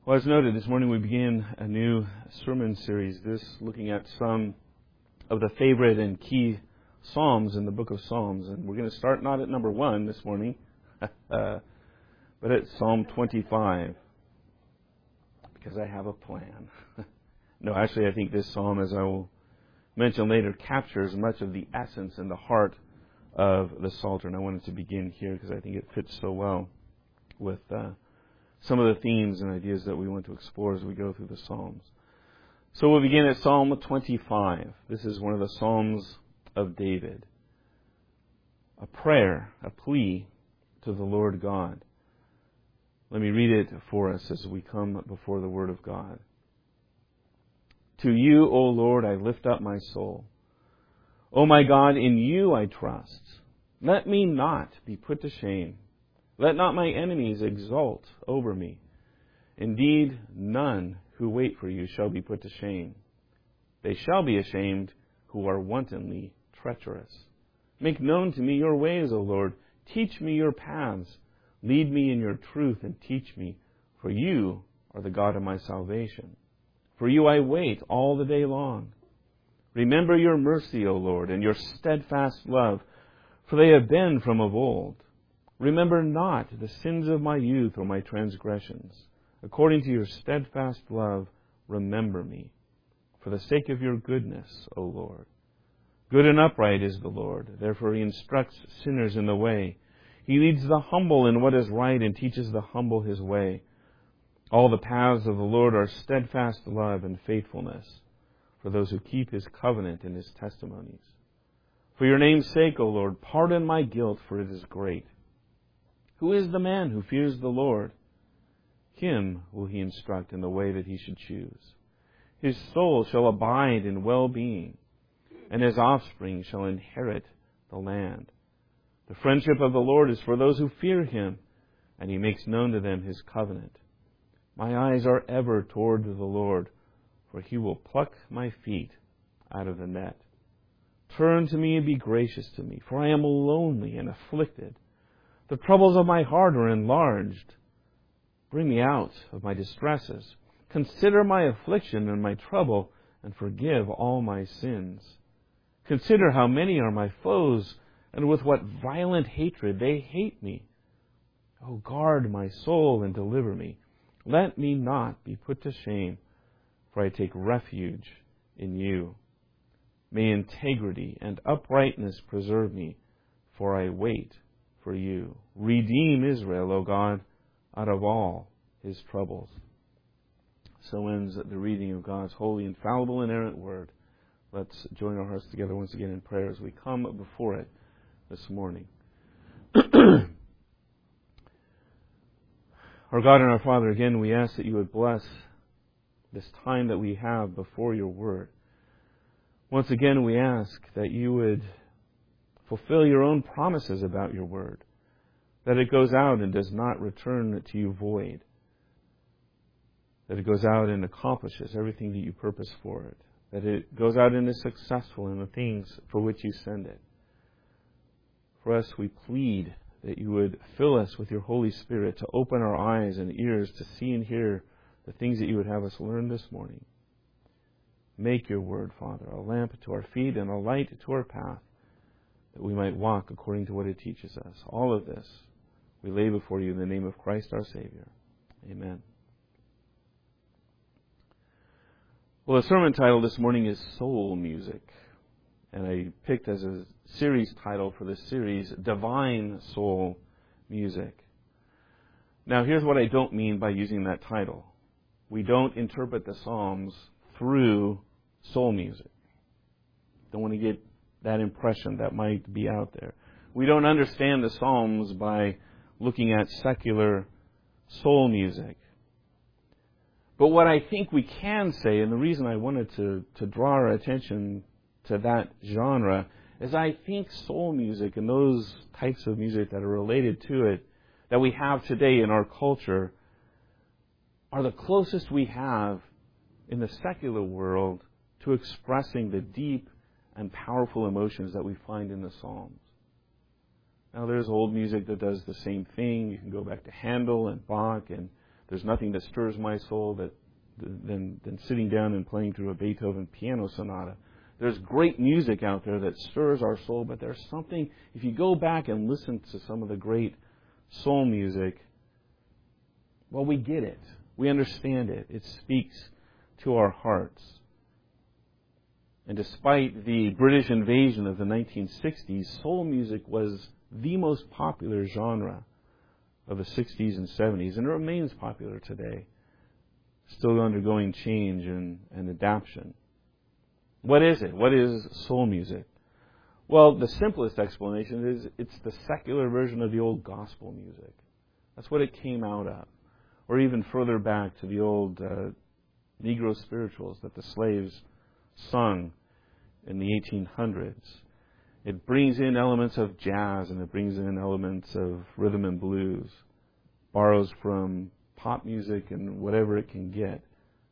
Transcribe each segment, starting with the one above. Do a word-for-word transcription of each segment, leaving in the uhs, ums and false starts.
Well, as noted, this morning we begin a new sermon series, this looking at some of the favorite and key Psalms in the book of Psalms. And we're going to start not at number one this morning, uh, but at Psalm twenty-five, because I have a plan. No, actually, I think this psalm, as I will mention later, captures much of the essence and the heart of the Psalter. And I wanted to begin here because I think it fits so well with uh, some of the themes and ideas that we want to explore as we go through the Psalms. So we'll begin at Psalm twenty-five. This is one of the Psalms of David. A prayer, a plea to the Lord God. Let me read it for us as we come before the Word of God. To you, O Lord, I lift up my soul. O my God, in you I trust. Let me not be put to shame. Let not my enemies exult over me. Indeed, none who wait for you shall be put to shame. They shall be ashamed who are wantonly treacherous. Make known to me your ways, O Lord. Teach me your paths. Lead me in your truth and teach me, for you are the God of my salvation. For you I wait all the day long. Remember your mercy, O Lord, and your steadfast love, for they have been from of old. Remember not the sins of my youth or my transgressions. According to your steadfast love, remember me, for the sake of your goodness, O Lord. Good and upright is the Lord, therefore he instructs sinners in the way. He leads the humble in what is right and teaches the humble his way. All the paths of the Lord are steadfast love and faithfulness for those who keep his covenant and his testimonies. For your name's sake, O Lord, pardon my guilt, for it is great. Who is the man who fears the Lord? Him will he instruct in the way that he should choose. His soul shall abide in well-being, and his offspring shall inherit the land. The friendship of the Lord is for those who fear him, and he makes known to them his covenant. My eyes are ever toward the Lord, for he will pluck my feet out of the net. Turn to me and be gracious to me, for I am lonely and afflicted. The troubles of my heart are enlarged. Bring me out of my distresses. Consider my affliction and my trouble, and forgive all my sins. Consider how many are my foes, and with what violent hatred they hate me. O guard my soul and deliver me. Let me not be put to shame, for I take refuge in you. May integrity and uprightness preserve me, for I wait for you. Redeem Israel, O God, out of all his troubles. So ends the reading of God's holy, infallible, inerrant word. Let's join our hearts together once again in prayer as we come before it this morning. Our God and our Father, again, we ask that you would bless this time that we have before your word. Once again, we ask that you would fulfill your own promises about your word, that it goes out and does not return to you void, that it goes out and accomplishes everything that you purpose for it, that it goes out and is successful in the things for which you send it. For us, we plead that you would fill us with your Holy Spirit to open our eyes and ears to see and hear the things that you would have us learn this morning. Make your word, Father, a lamp to our feet and a light to our path, that we might walk according to what it teaches us. All of this we lay before you in the name of Christ our Savior. Amen. Well, the sermon title this morning is Soul Music. And I picked as a series title for this series, Divine Soul Music. Now, here's what I don't mean by using that title. We don't interpret the Psalms through soul music. Don't want to get that impression that might be out there. We don't understand the Psalms by looking at secular soul music. But what I think we can say, and the reason I wanted to, to draw our attention to that genre, is I think soul music and those types of music that are related to it that we have today in our culture are the closest we have in the secular world to expressing the deep and powerful emotions that we find in the Psalms. Now, there's old music that does the same thing. You can go back to Handel and Bach, and There's nothing that stirs my soul that, than, than sitting down and playing through a Beethoven piano sonata. There's great music out there that stirs our soul, but there's something, if you go back and listen to some of the great soul music, well, we get it. We understand it. It speaks to our hearts. And despite the British invasion of the nineteen sixties, soul music was the most popular genre of the sixties and seventies, and it remains popular today, still undergoing change and, and adaptation. What is it? What is soul music? Well, the simplest explanation is it's the secular version of the old gospel music. That's what it came out of. Or even further back to the old uh, Negro spirituals that the slaves sung in the eighteen hundreds. It brings in elements of jazz and it brings in elements of rhythm and blues. Borrows from pop music and whatever it can get.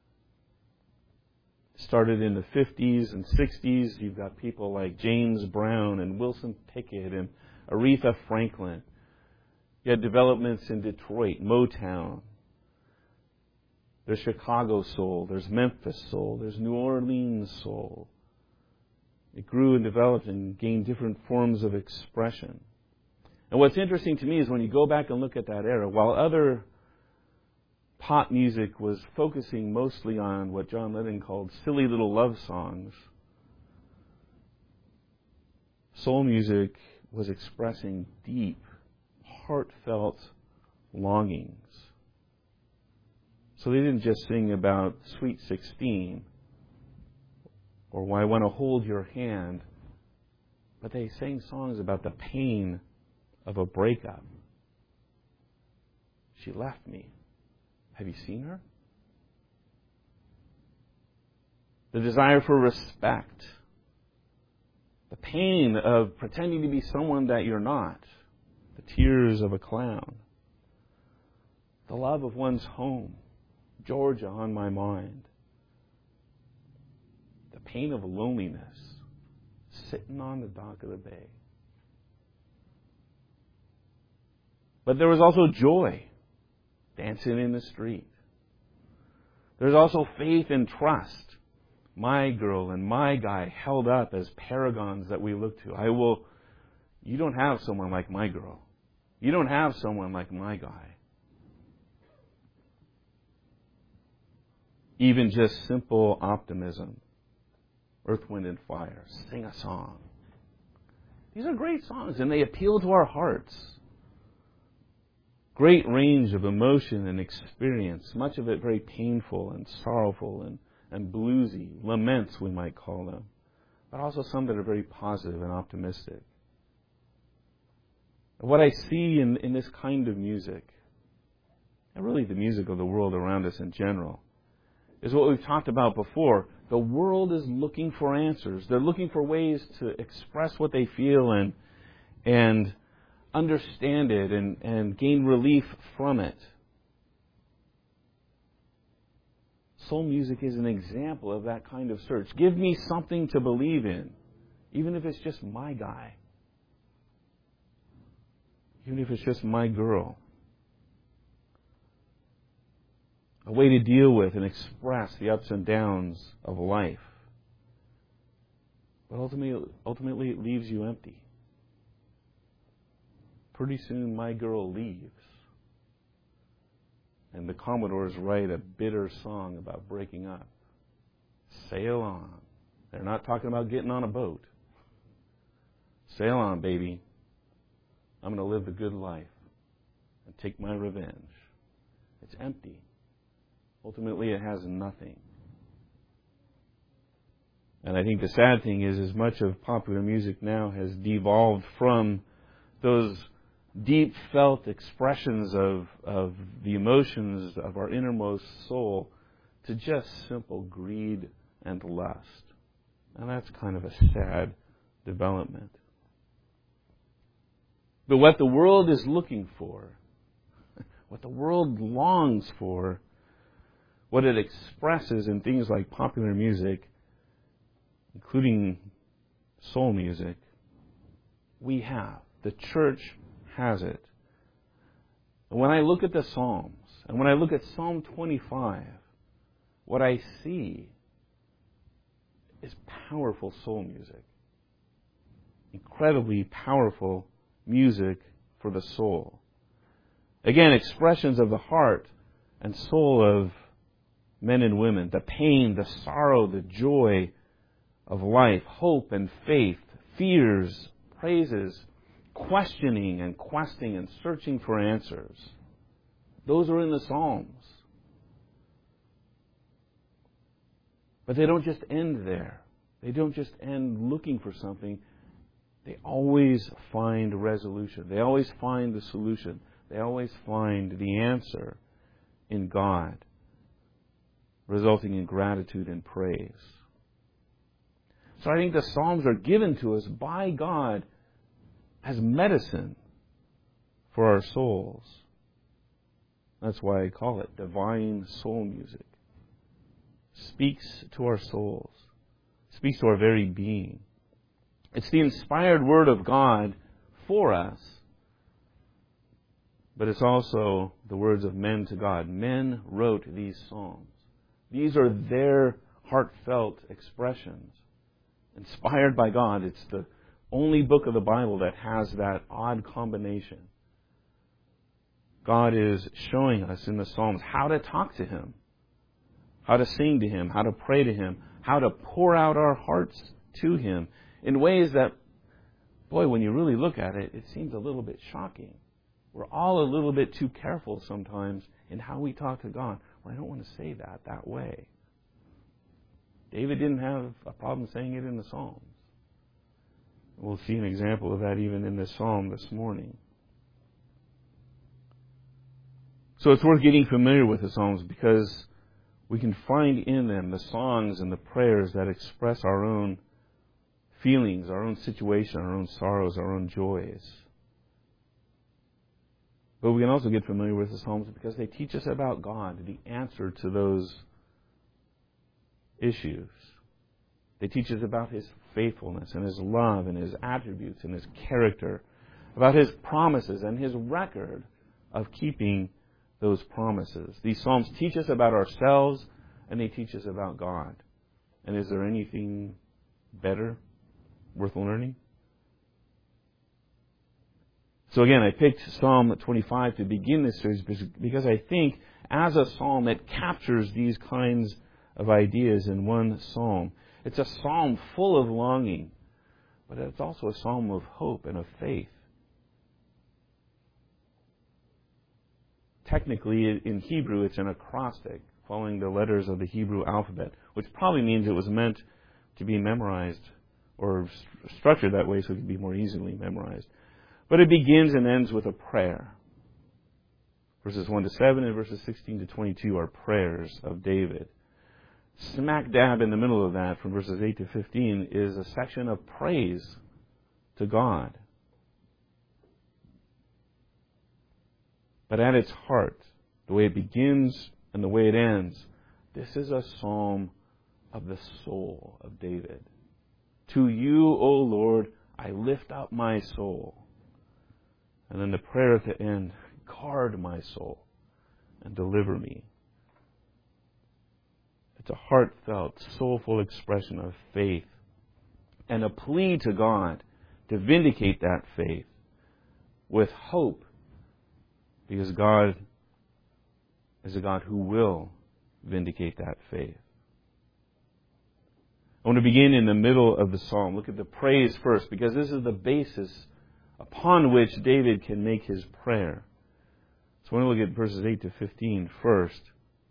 Started in the fifties and sixties. You've got people like James Brown and Wilson Pickett and Aretha Franklin. You had developments in Detroit, Motown. There's Chicago soul. There's Memphis soul. There's New Orleans soul. It grew and developed and gained different forms of expression. And what's interesting to me is when you go back and look at that era, while other pop music was focusing mostly on what John Lennon called silly little love songs, soul music was expressing deep, heartfelt longings. So they didn't just sing about Sweet sixteen or Why I Want to Hold Your Hand, but they sang songs about the pain of a breakup. She left me. Have you seen her? The desire for respect. The pain of pretending to be someone that you're not. The tears of a clown. The love of one's home. Georgia on my mind. The pain of loneliness. Sitting on the dock of the bay. But there was also joy. Dancing in the street. There's also faith and trust. My girl and my guy held up as paragons that we look to. I will, you don't have someone like my girl. You don't have someone like my guy. Even just simple optimism. Earth, Wind, and Fire. Sing a song. These are great songs and they appeal to our hearts. Great range of emotion and experience, much of it very painful and sorrowful and, and bluesy, laments we might call them, but also some that are very positive and optimistic. What I see in, in this kind of music, and really the music of the world around us in general, is what we've talked about before. The world is looking for answers. They're looking for ways to express what they feel and and understand it and, and gain relief from it. Soul music is an example of that kind of search. Give me something to believe in, even if it's just my guy. Even if it's just my girl. A way to deal with and express the ups and downs of life. But ultimately, ultimately it leaves you empty. Pretty soon my girl leaves. And the Commodores write a bitter song about breaking up. Sail on. They're not talking about getting on a boat. Sail on, baby. I'm going to live the good life and take my revenge. It's empty. Ultimately, it has nothing. And I think the sad thing is, as much of popular music now has devolved from those deep felt expressions of, of the emotions of our innermost soul to just simple greed and lust. And that's kind of a sad development. But what the world is looking for, what the world longs for, what it expresses in things like popular music, including soul music, we have. The church has it. And when I look at the Psalms And when I look at Psalm twenty-five, what I see is powerful soul music. Incredibly powerful music for the soul. Again, expressions of the heart and soul of men and women. The pain, the sorrow, the joy of life, hope and faith, fears, praises, questioning and questing and searching for answers. Those are in the Psalms. But they don't just end there. They don't just end looking for something. They always find resolution. They always find the solution. They always find the answer in God, resulting in gratitude and praise. So I think the Psalms are given to us by God as medicine for our souls. That's why I call it divine soul music. Speaks to our souls. Speaks to our very being. It's the inspired Word of God for us, but it's also the words of men to God. Men wrote these Psalms. These are their heartfelt expressions, inspired by God. It's the only book of the Bible that has that odd combination. God is showing us in the Psalms how to talk to Him, how to sing to Him, how to pray to Him, how to pour out our hearts to Him in ways that, boy, when you really look at it, it seems a little bit shocking. We're all a little bit too careful sometimes in how we talk to God. Well, I don't want to say that that way. David didn't have a problem saying it in the Psalms. We'll see an example of that even in this Psalm this morning. So it's worth getting familiar with the Psalms because we can find in them the songs and the prayers that express our own feelings, our own situation, our own sorrows, our own joys. But we can also get familiar with the Psalms because they teach us about God, the answer to those issues. They teach us about His faithfulness and His love and His attributes and His character, about His promises and His record of keeping those promises. These Psalms teach us about ourselves and they teach us about God. And is there anything better worth learning? So again, I picked Psalm twenty-five to begin this series because I think as a psalm it captures these kinds of ideas in one psalm. It's a psalm full of longing, but it's also a psalm of hope and of faith. Technically, in Hebrew, it's an acrostic following the letters of the Hebrew alphabet, which probably means it was meant to be memorized or st- structured that way so it could be more easily memorized. But it begins and ends with a prayer. Verses one to seven and verses sixteen to twenty-two are prayers of David. Smack dab in the middle of that, from verses eight to fifteen, is a section of praise to God. But at its heart, the way it begins and the way it ends, this is a psalm of the soul of David. To you, O Lord, I lift up my soul. And then the prayer at the end, guard my soul and deliver me. It's a heartfelt, soulful expression of faith and a plea to God to vindicate that faith with hope, because God is a God who will vindicate that faith. I want to begin in the middle of the psalm. Look at the praise first, because this is the basis upon which David can make his prayer. So I want to look at verses eight to fifteen first.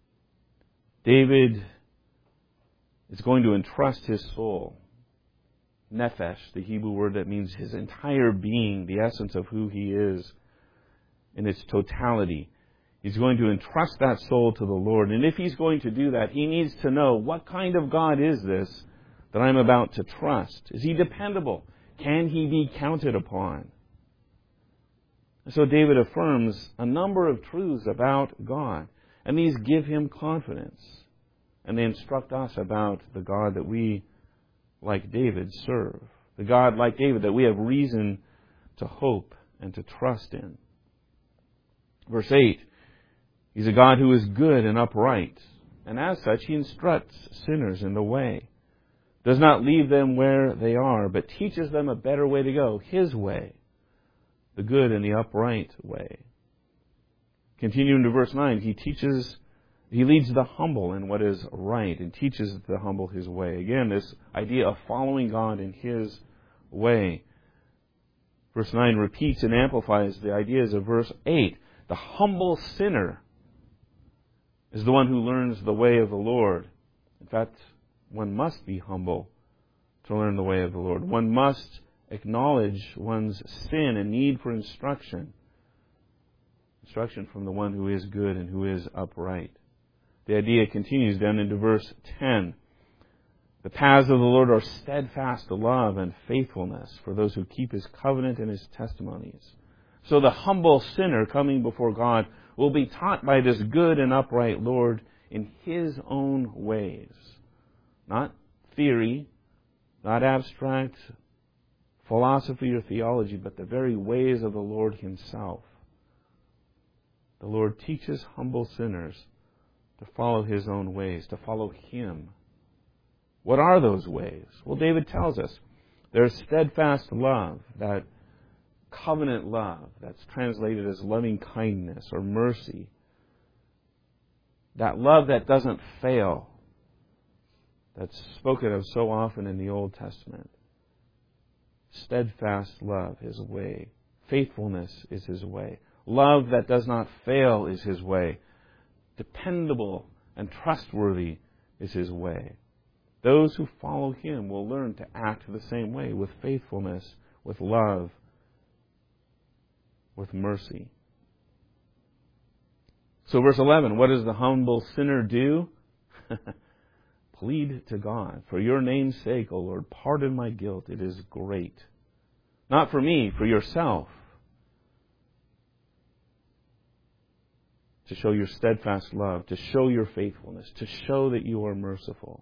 David is going to entrust his soul, nephesh, the Hebrew word that means his entire being, the essence of who he is in its totality. He's going to entrust that soul to the Lord. And if he's going to do that, he needs to know, what kind of God is this that I'm about to trust? Is He dependable? Can He be counted upon? So David affirms a number of truths about God, and these give him confidence. And they instruct us about the God that we, like David, serve. The God, like David, that we have reason to hope and to trust in. Verse eight, He's a God who is good and upright, and as such, He instructs sinners in the way. Does not leave them where they are, but teaches them a better way to go, His way, the good and the upright way. Continuing to verse nine, He teaches, He leads the humble in what is right and teaches the humble His way. Again, this idea of following God in His way. Verse nine repeats and amplifies the ideas of verse eight. The humble sinner is the one who learns the way of the Lord. In fact, one must be humble to learn the way of the Lord. One must acknowledge one's sin and need for instruction. Instruction from the one who is good and who is upright. The idea continues down into verse ten. The paths of the Lord are steadfast love and faithfulness for those who keep His covenant and His testimonies. So the humble sinner coming before God will be taught by this good and upright Lord in His own ways. Not theory, not abstract philosophy or theology, but the very ways of the Lord Himself. The Lord teaches humble sinners to follow His own ways, to follow Him. What are those ways? Well, David tells us there's steadfast love, that covenant love that's translated as loving kindness or mercy. That love that doesn't fail, that's spoken of so often in the Old Testament. Steadfast love, His way. Faithfulness is His way. Love that does not fail is His way. Dependable and trustworthy is His way. Those who follow Him will learn to act the same way, with faithfulness, with love, with mercy. So verse eleven, what does the humble sinner do? Plead to God. For your name's sake, O Lord, pardon my guilt. It is great. Not for me, for yourself. To show your steadfast love, to show your faithfulness, to show that you are merciful.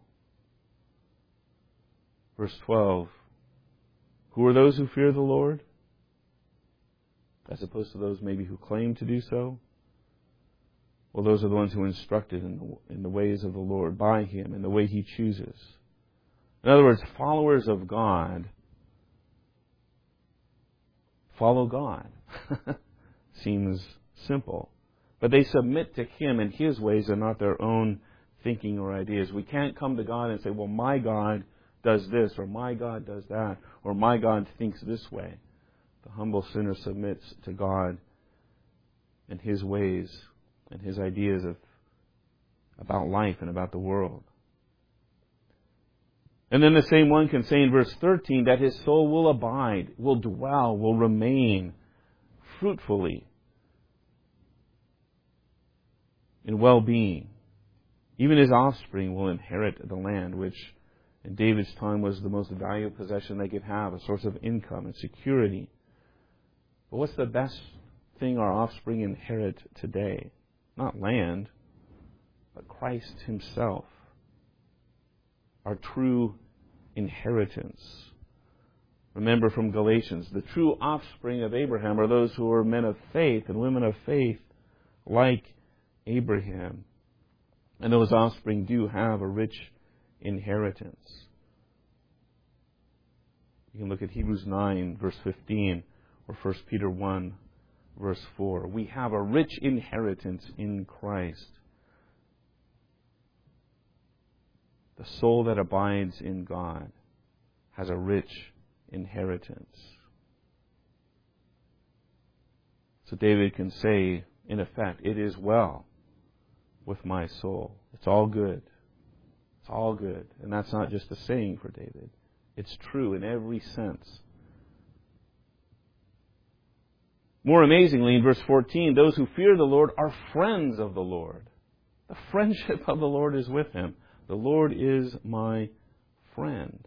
Verse twelve, who are those who fear the Lord? As opposed to those maybe who claim to do so? Well, those are the ones who are instructed in the, in the ways of the Lord by Him, in the way He chooses. In other words, followers of God follow God. Seems simple. But they submit to Him and His ways and not their own thinking or ideas. We can't come to God and say, well, my God does this, or my God does that, or my God thinks this way. The humble sinner submits to God and His ways and His ideas of about life and about the world. And then the same one can say in verse thirteen that his soul will abide, will dwell, will remain fruitfully in well-being. Even his offspring will inherit the land, which in David's time was the most valuable possession they could have, a source of income and security. But what's the best thing our offspring inherit today? Not land, but Christ Himself. Our true inheritance. Remember from Galatians, the true offspring of Abraham are those who are men of faith and women of faith like Abraham. And those offspring do have a rich inheritance. You can look at Hebrews nine, verse fifteen, or First Peter one, verse four. We have a rich inheritance in Christ. The soul that abides in God has a rich inheritance. So David can say, in effect, it is well with my soul. It's all good. It's all good. And that's not just a saying for David. It's true in every sense. More amazingly, in verse fourteen, those who fear the Lord are friends of the Lord. The friendship of the Lord is with him. The Lord is my friend.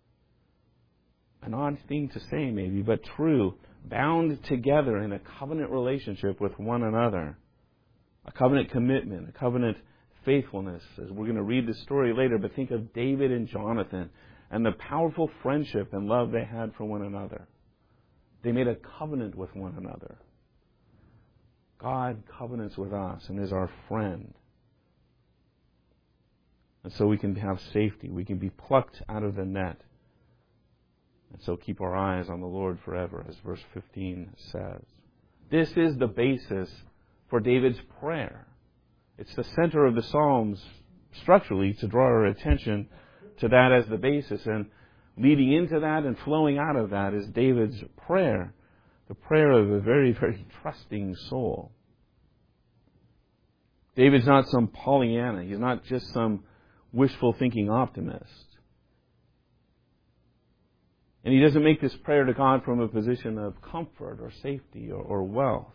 An odd thing to say maybe, but true. Bound together in a covenant relationship with one another. A covenant commitment, a covenant faithfulness. As we're going to read the story later, but think of David and Jonathan and the powerful friendship and love they had for one another. They made a covenant with one another. God covenants with us and is our friend. And so we can have safety. We can be plucked out of the net. And so keep our eyes on the Lord forever, as verse fifteen says. This is the basis for David's prayer. It's the center of the Psalms structurally to draw our attention to that as the basis. And leading into that and flowing out of that is David's prayer. The prayer of a very, very trusting soul. David's not some Pollyanna. He's not just some wishful thinking optimist. And he doesn't make this prayer to God from a position of comfort or safety or, or wealth.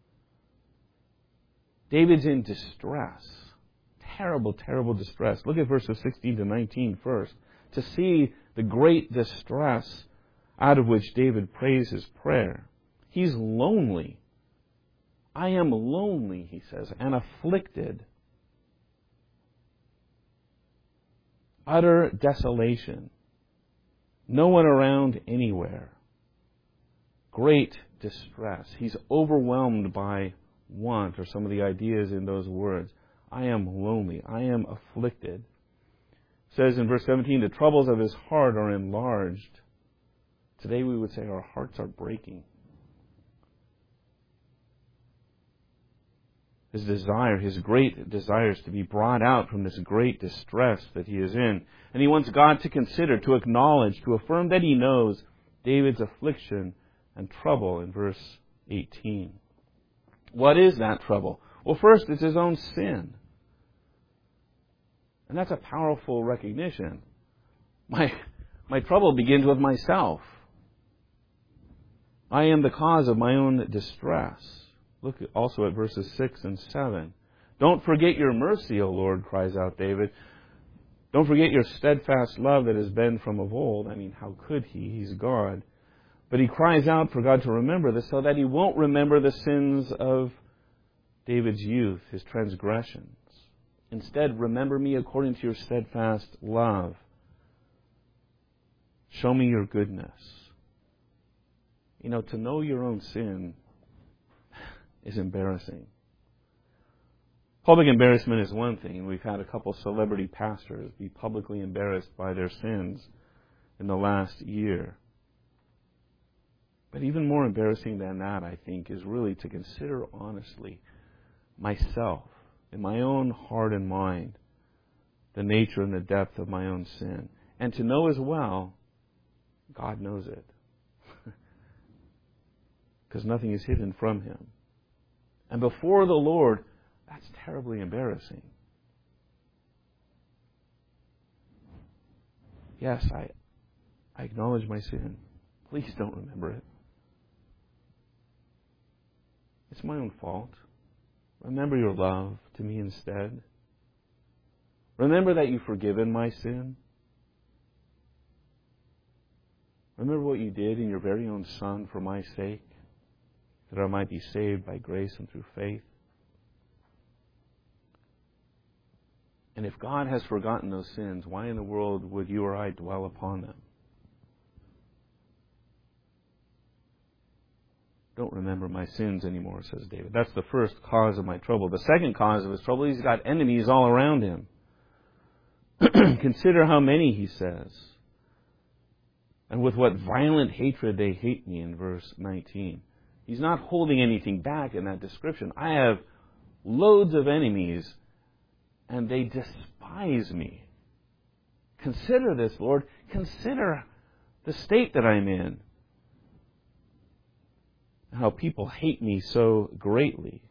David's in distress. Terrible, terrible distress. Look at verses sixteen to nineteen first. To see the great distress out of which David prays his prayer. He's lonely. I am lonely, he says, and afflicted. Utter desolation. No one around anywhere. Great distress. He's overwhelmed by want, or some of the ideas in those words. I am lonely. I am afflicted. It says in verse seventeen, the troubles of his heart are enlarged. Today we would say our hearts are breaking. His desire, his great desire is to be brought out from this great distress that he is in. And he wants God to consider, to acknowledge, to affirm that he knows David's affliction and trouble in verse eighteen. What is that trouble? Well, first, it's his own sin. And that's a powerful recognition. My, my trouble begins with myself. I am the cause of my own distress. Look also at verses six and seven. Don't forget your mercy, O Lord, cries out David. Don't forget your steadfast love that has been from of old. I mean, how could he? He's God. But he cries out for God to remember this so that he won't remember the sins of David's youth, his transgressions. Instead, remember me according to your steadfast love. Show me your goodness. You know, to know your own sin is embarrassing. Public embarrassment is one thing. We've had a couple celebrity pastors be publicly embarrassed by their sins in the last year. But even more embarrassing than that, I think, is really to consider honestly myself, in my own heart and mind, the nature and the depth of my own sin. And to know as well, God knows it. Because nothing is hidden from Him. And before the Lord, that's terribly embarrassing. Yes, I, I acknowledge my sin. Please don't remember it. It's my own fault. Remember your love to me instead. Remember that you've forgiven my sin. Remember what you did in your very own Son for my sake, that I might be saved by grace and through faith. And if God has forgotten those sins, why in the world would you or I dwell upon them? Don't remember my sins anymore, says David. That's the first cause of my trouble. The second cause of his trouble, he's got enemies all around him. Consider how many, he says. And with what violent hatred they hate me, in verse nineteen. He's not holding anything back in that description. I have loads of enemies, and they despise me. Consider this, Lord. Consider the state that I'm in. How people hate me so greatly.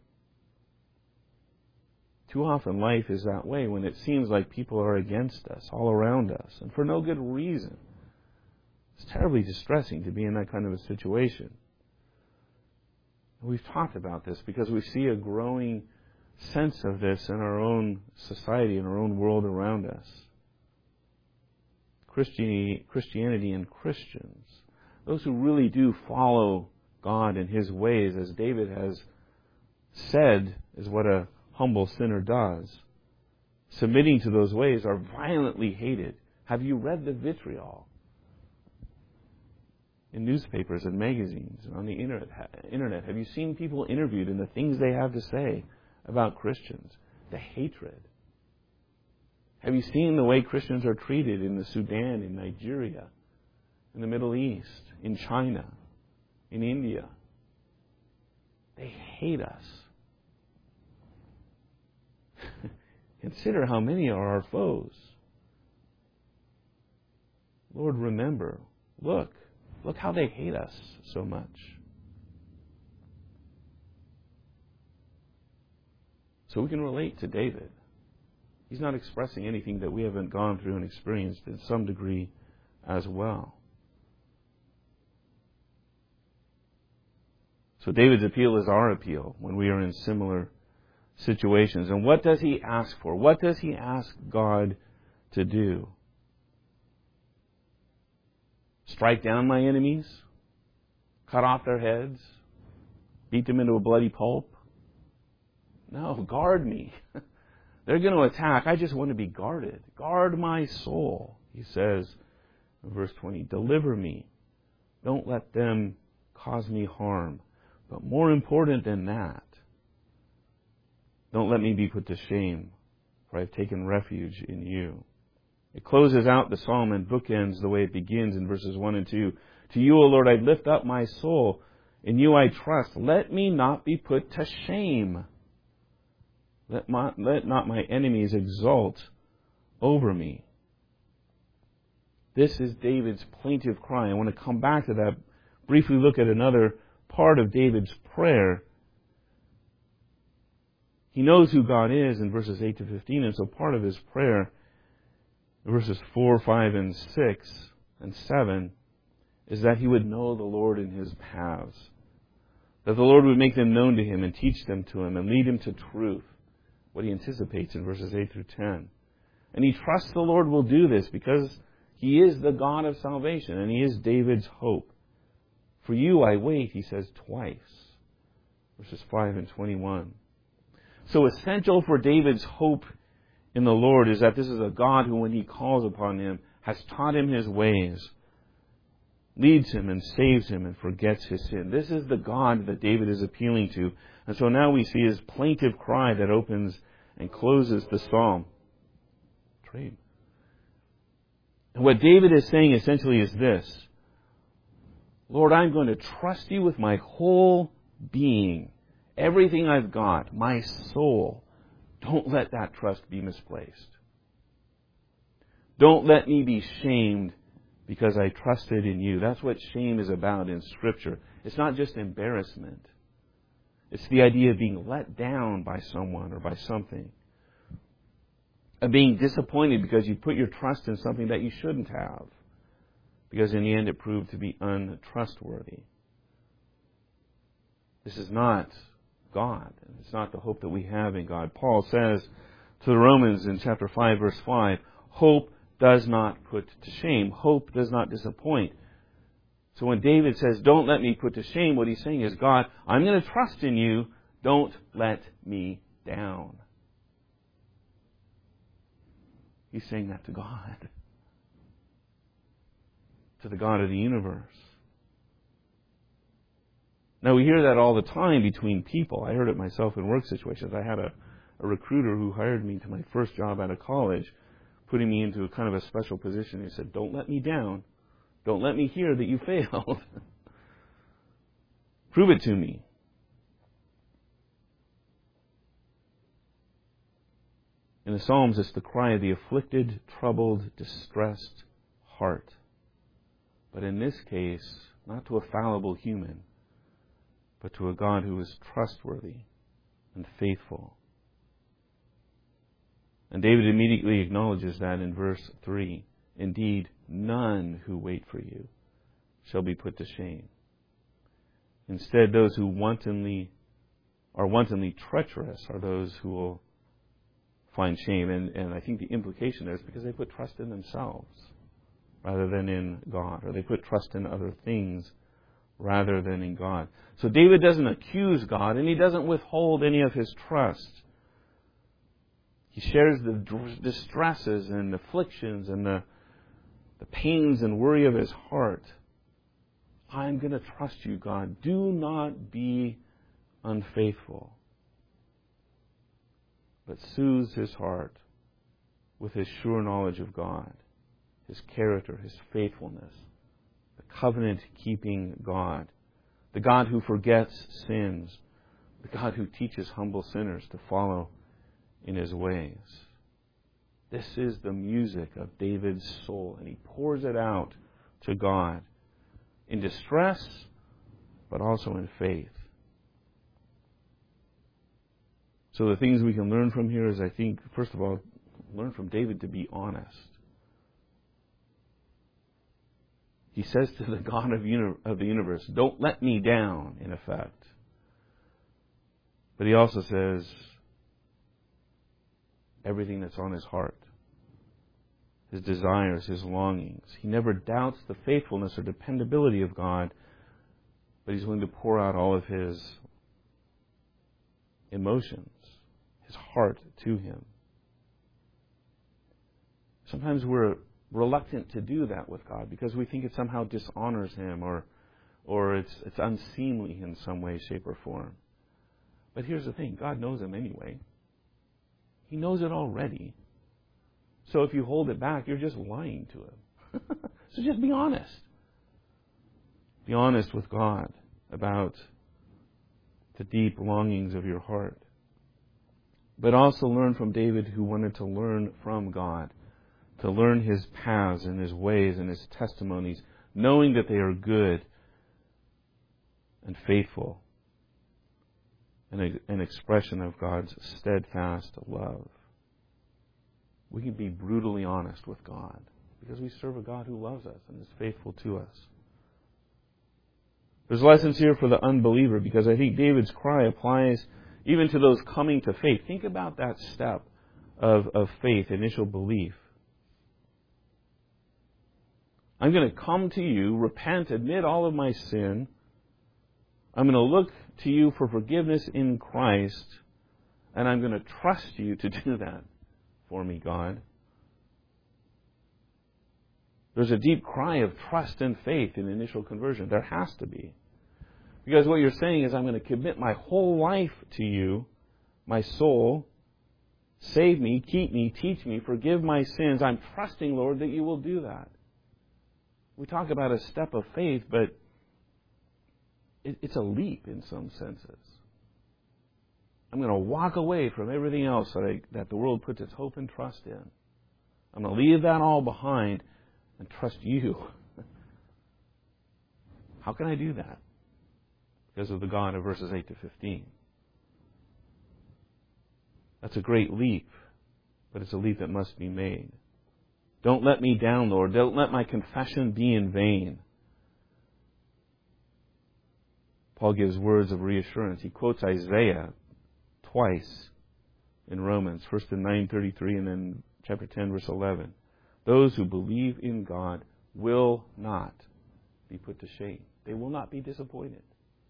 Too often life is that way when it seems like people are against us, all around us, and for no good reason. It's terribly distressing to be in that kind of a situation. We've talked about this because we see a growing sense of this in our own society, in our own world around us. Christianity, Christianity and Christians, those who really do follow God in His ways, as David has said, is what a humble sinner does. Submitting to those ways are violently hated. Have you read the vitriol? in newspapers and magazines and on the internet? Have you seen people interviewed and the things they have to say about Christians? The hatred. Have you seen the way Christians are treated in the Sudan, in Nigeria, in the Middle East, in China, in India? They hate us. Consider how many are our foes. Lord, remember, look, look how they hate us so much. So we can relate to David. He's not expressing anything that we haven't gone through and experienced in some degree as well. So David's appeal is our appeal when we are in similar situations. And what does he ask for? What does he ask God to do? Strike down my enemies? Cut off their heads? Beat them into a bloody pulp? No, guard me. They're going to attack. I just want to be guarded. Guard my soul, he says in verse twenty. Deliver me. Don't let them cause me harm. But more important than that, don't let me be put to shame, for I've taken refuge in you. It closes out the psalm and bookends the way it begins in verses one and two. To you, O Lord, I lift up my soul. In you I trust. Let me not be put to shame. Let, my, let not my enemies exult over me. This is David's plaintive cry. I want to come back to that, briefly look at another part of David's prayer. He knows who God is in verses eight to fifteen, and so part of his prayer, verses four, five, and six, and seven, is that he would know the Lord in his paths. That the Lord would make them known to him and teach them to him and lead him to truth. What he anticipates in verses eight through ten. And he trusts the Lord will do this because he is the God of salvation and he is David's hope. For you I wait, he says twice. Verses five and twenty-one. So essential for David's hope in the Lord is that this is a God who, when he calls upon him, has taught him his ways, leads him and saves him and forgets his sin. This is the God that David is appealing to. And so now we see his plaintive cry that opens and closes the psalm. Trade. And what David is saying essentially is this. Lord, I'm going to trust you with my whole being. Everything I've got, my soul. Don't let that trust be misplaced. Don't let me be shamed because I trusted in you. That's what shame is about in Scripture. It's not just embarrassment. It's the idea of being let down by someone or by something. Of being disappointed because you put your trust in something that you shouldn't have. Because in the end it proved to be untrustworthy. This is not God. It's not the hope that we have in God. Paul says to the Romans in chapter five, verse five, hope does not put to shame. Hope does not disappoint. So when David says, don't let me put to shame, what he's saying is, God, I'm going to trust in you. Don't let me down. He's saying that to God. To the God of the universe. Now we hear that all the time between people. I heard it myself in work situations. I had a, a recruiter who hired me to my first job out of college, putting me into a kind of a special position. He said, don't let me down. Don't let me hear that you failed. Prove it to me. In the Psalms, it's the cry of the afflicted, troubled, distressed heart. But in this case, not to a fallible human, but to a God who is trustworthy and faithful. And David immediately acknowledges that in verse three. Indeed, none who wait for you shall be put to shame. Instead, those who wantonly are wantonly treacherous are those who will find shame. And, and I think the implication is because they put trust in themselves rather than in God, or they put trust in other things rather than in God. So David doesn't accuse God, and he doesn't withhold any of his trust. He shares the distresses and afflictions and the, the pains and worry of his heart. I'm going to trust you, God. Do not be unfaithful. But soothes his heart with his sure knowledge of God, his character, his faithfulness, the covenant-keeping God, the God who forgets sins, the God who teaches humble sinners to follow in his ways. This is the music of David's soul, and he pours it out to God in distress, but also in faith. So the things we can learn from here is, I think, first of all, learn from David to be honest. He says to the God of, uni- of the universe, don't let me down, in effect. But he also says everything that's on his heart, his desires, his longings. He never doubts the faithfulness or dependability of God, but he's willing to pour out all of his emotions, his heart to him. Sometimes we're reluctant to do that with God because we think it somehow dishonors him or or it's it's unseemly in some way, shape, or form. But here's the thing, God knows him anyway. He knows it already. So if you hold it back, you're just lying to him. So just be honest. Be honest with God about the deep longings of your heart. But also learn from David, who wanted to learn from God, to learn his paths and his ways and his testimonies, knowing that they are good and faithful, and an expression of God's steadfast love. We can be brutally honest with God because we serve a God who loves us and is faithful to us. There's lessons here for the unbeliever because I think David's cry applies even to those coming to faith. Think about that step of, of faith, initial belief. I'm going to come to you, repent, admit all of my sin. I'm going to look to you for forgiveness in Christ, and I'm going to trust you to do that for me, God. There's a deep cry of trust and faith in initial conversion. There has to be. Because what you're saying is, I'm going to commit my whole life to you, my soul. Save me, keep me, teach me, forgive my sins. I'm trusting, Lord, that you will do that. We talk about a step of faith, but it, it's a leap in some senses. I'm going to walk away from everything else that, I, that the world puts its hope and trust in. I'm going to leave that all behind and trust you. How can I do that? Because of the God of verses eight to fifteen. That's a great leap, but it's a leap that must be made. Don't let me down, Lord. Don't let my confession be in vain. Paul gives words of reassurance. He quotes Isaiah twice in Romans, first in nine thirty-three and then chapter ten, verse eleven. Those who believe in God will not be put to shame. They will not be disappointed.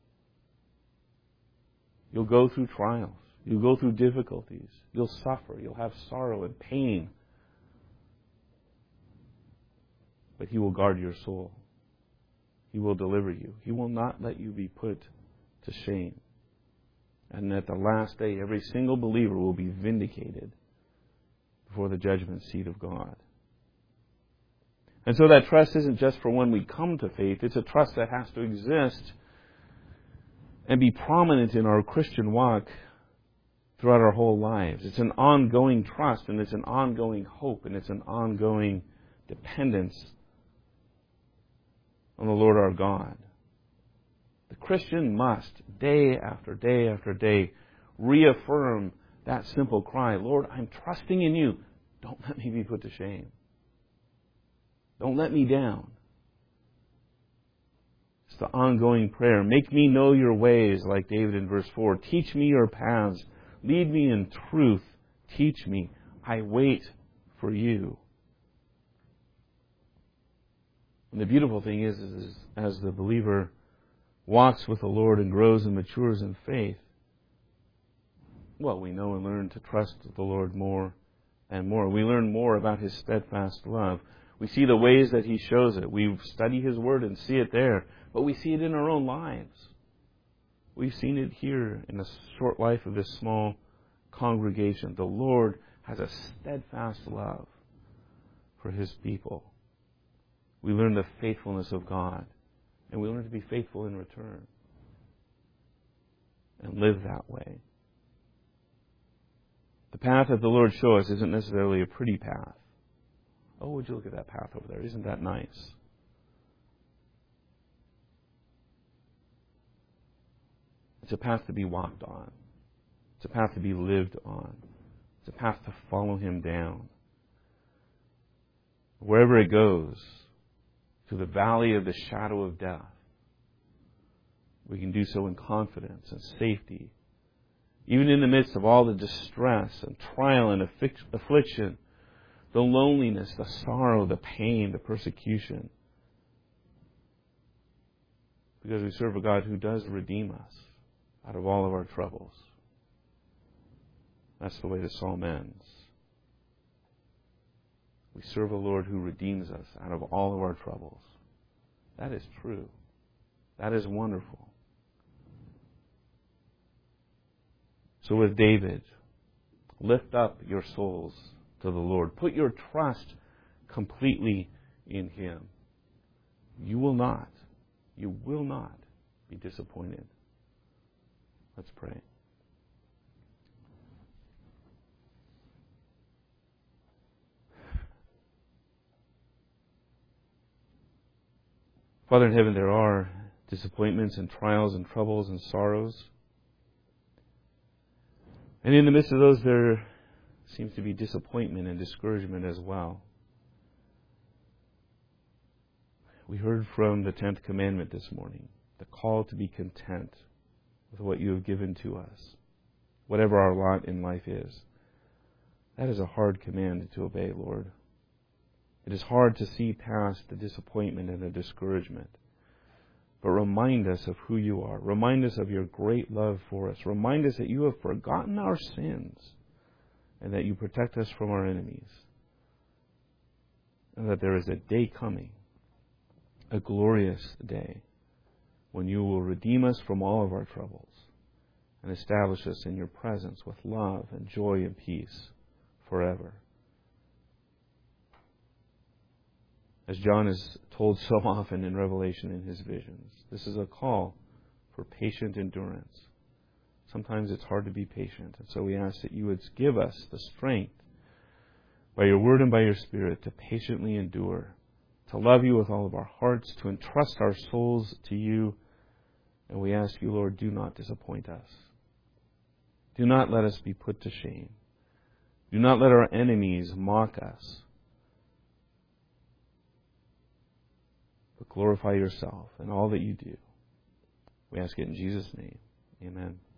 You'll go through trials. You'll go through difficulties. You'll suffer. You'll have sorrow and pain. But He will guard your soul. He will deliver you. He will not let you be put to shame. And at the last day, every single believer will be vindicated before the judgment seat of God. And so that trust isn't just for when we come to faith. It's a trust that has to exist and be prominent in our Christian walk throughout our whole lives. It's an ongoing trust, and it's an ongoing hope, and it's an ongoing dependence on the Lord our God. The Christian must, day after day after day, reaffirm that simple cry, Lord, I'm trusting in you. Don't let me be put to shame. Don't let me down. It's the ongoing prayer. Make me know your ways, like David in verse four. Teach me your paths. Lead me in truth. Teach me. I wait for you. And the beautiful thing is, is, is as the believer walks with the Lord and grows and matures in faith, well, we know and learn to trust the Lord more and more. We learn more about His steadfast love. We see the ways that He shows it. We study His Word and see it there. But we see it in our own lives. We've seen it here in the short life of this small congregation. The Lord has a steadfast love for His people. We learn the faithfulness of God. And we learn to be faithful in return. And live that way. The path that the Lord shows us isn't necessarily a pretty path. Oh, would you look at that path over there? Isn't that nice? It's a path to be walked on. It's a path to be lived on. It's a path to follow Him down. Wherever it goes, to the valley of the shadow of death, we can do so in confidence and safety. Even in the midst of all the distress and trial and affliction, the loneliness, the sorrow, the pain, the persecution. Because we serve a God who does redeem us out of all of our troubles. That's the way the psalm ends. We serve a Lord who redeems us out of all of our troubles. That is true. That is wonderful. So with David, lift up your souls to the Lord. Put your trust completely in Him. You will not, you will not be disappointed. Let's pray. Father in heaven, there are disappointments and trials and troubles and sorrows. And in the midst of those, there seems to be disappointment and discouragement as well. We heard from the tenth commandment this morning, the call to be content with what you have given to us, whatever our lot in life is. That is a hard command to obey, Lord. It is hard to see past the disappointment and the discouragement. But remind us of who you are. Remind us of your great love for us. Remind us that you have forgotten our sins and that you protect us from our enemies. And that there is a day coming, a glorious day, when you will redeem us from all of our troubles and establish us in your presence with love and joy and peace forever. As John is told so often in Revelation in his visions, this is a call for patient endurance. Sometimes it's hard to be patient, and so we ask that you would give us the strength by your word and by your Spirit to patiently endure, to love you with all of our hearts, to entrust our souls to you. And we ask you, Lord, do not disappoint us. Do not let us be put to shame. Do not let our enemies mock us. But glorify yourself in all that you do. We ask it in Jesus' name. Amen.